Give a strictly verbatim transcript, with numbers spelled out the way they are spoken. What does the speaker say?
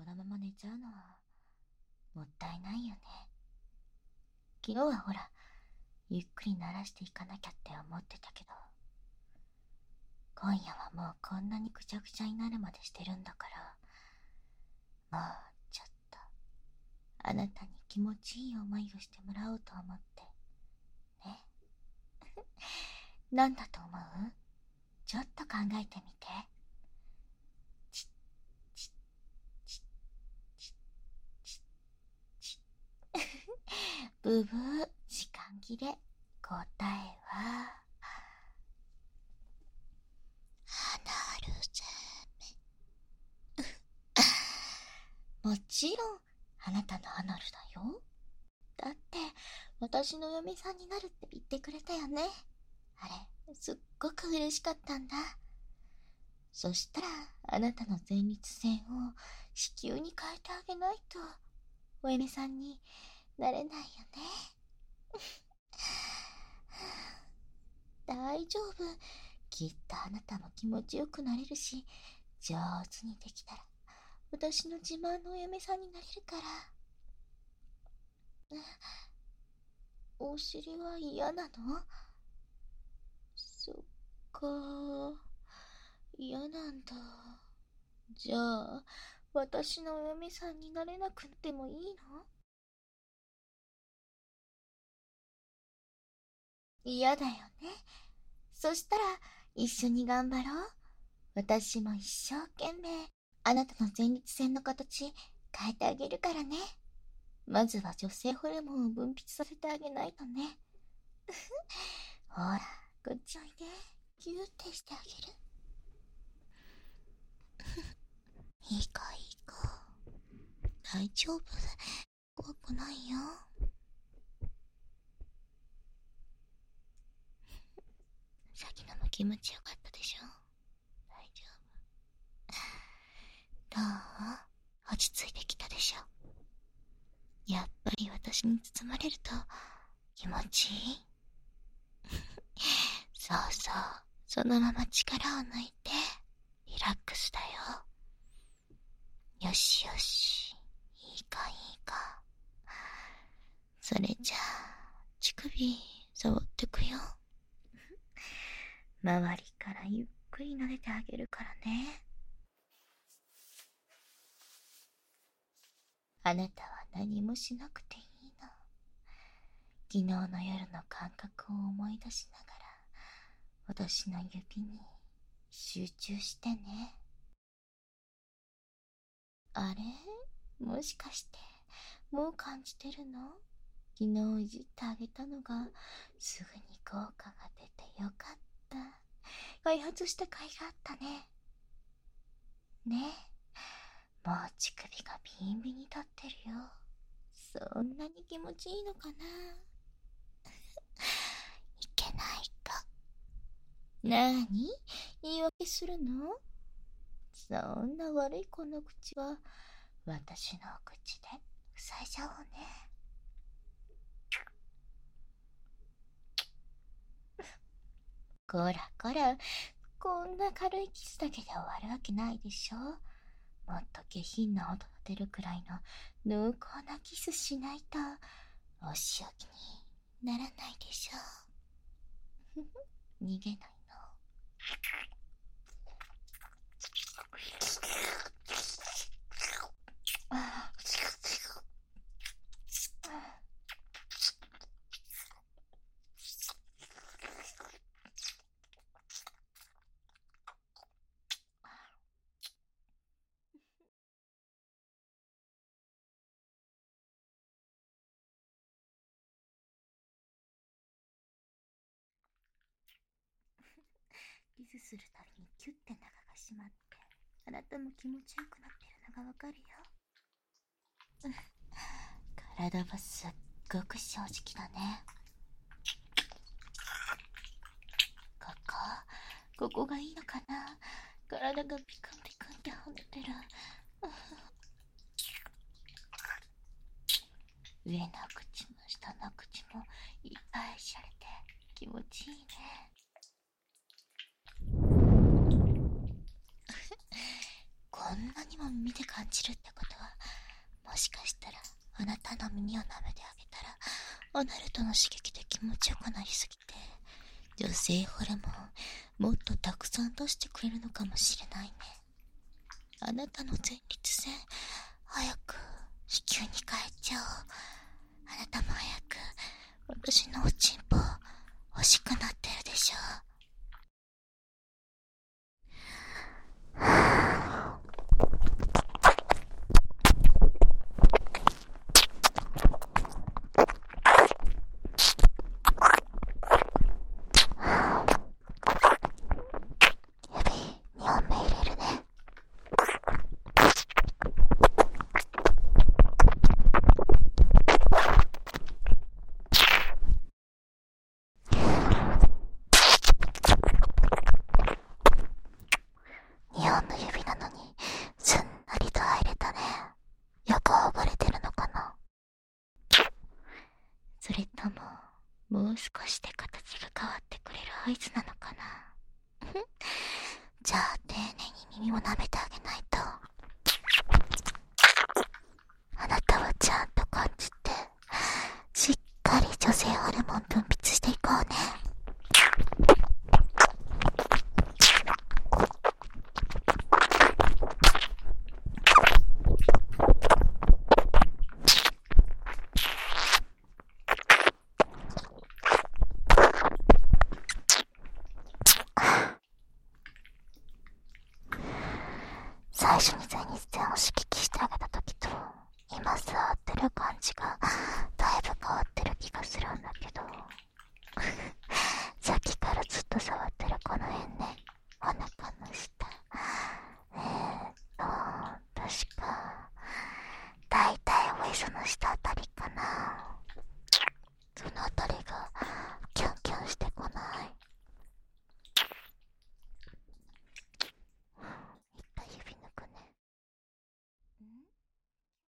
のまま寝ちゃうのはもったいないよね。昨日はほら、ゆっくり慣らしていかなきゃって思ってたけど、今夜はもうこんなにぐちゃぐちゃになるまでしてるんだから、もうちょっとあなたに気持ちいい思いをしてもらおうと思ってね。なんだと思う？ちょっと考えてみて。チッチッチッチッチッチッブブー、時間切れ。答えは離るぜめ。もちろんあなたのアナルだよ。だって私の嫁さんになるって言ってくれたよね。あれすっごく嬉しかったんだ。そしたらあなたの前立腺を子宮に変えてあげないとお嫁さんになれないよね。大丈夫、きっとあなたも気持ちよくなれるし、上手にできたら私の自慢のお嫁さんになれるから。お尻は嫌なの？そっか、嫌なんだ。じゃあ私のお嫁さんになれなくてもいいの？嫌だよね。そしたら一緒に頑張ろう。私も一生懸命あなたの前立腺の形変えてあげるからね。まずは女性ホルモンを分泌させてあげないとね。ほら、こっちおいで。ギューってしてあげる。いいかいいか。大丈夫。怖くないよ。さっきのも気持ちよかったでしょ。大丈夫。どう？落ち着いてきたでしょ。やっぱり私に包まれると気持ちいい。そうそう、そのまま力を抜いてリラックスだよ。よしよし、いいかいいか。それじゃあ乳首触ってくよ。周りからゆっくり撫でてあげるからね。あなたは何もしなくていいの。昨日の夜の感覚を思い出しながら私の指に集中してね。あれ？もしかしてもう感じてるの？昨日いじってあげたのがすぐに効果が出てよかった。開発した甲斐があったね。ねえ、もう乳首がビンビンに立ってるよ。そんなに気持ちいいのかな。いけないか。なーに？言い訳するの？そんな悪い子の口は私の口で塞いじゃおうね。こらこら、こんな軽いキスだけで終わるわけないでしょ。もっと下品な音が出るくらいの濃厚なキスしないとお仕置きにならないでしょ。逃げないの？あキスするたびにキュッて中が閉まってあなたも気持ちよくなってるのがわかるよ。体はすっごく正直だね。ここここがいいのかな。体がピクンピクンって跳ねてる。上の口も下の口もいっぱいしゃれて気持ちいいね。こんなにも耳で感じるってことはもしかしたらあなたの耳を舐めてあげたらアナルトの刺激で気持ちよくなりすぎて女性ホルモンもっとたくさん出してくれるのかもしれないね。あなたの前立腺早く子宮に変えちゃおう。あなたも早く私のおちんぽ欲しくなってるでしょ。にほんの指なのにすんなりと入れたね。よくほぐれてるのかな。それとももう少しで形が変わってくれる合図なのかな。じゃあ丁寧に耳を舐めてあげないと。あなたはちゃんと感じてしっかり女性ホルモン分泌していこうね。最初に前立腺を刺激してあげた時と今座ってる感じがだいぶ変わってる気がするんだけどさっきからずっと触ってるこの辺ね、お腹の下。えーっと確かだいたいおへその下あた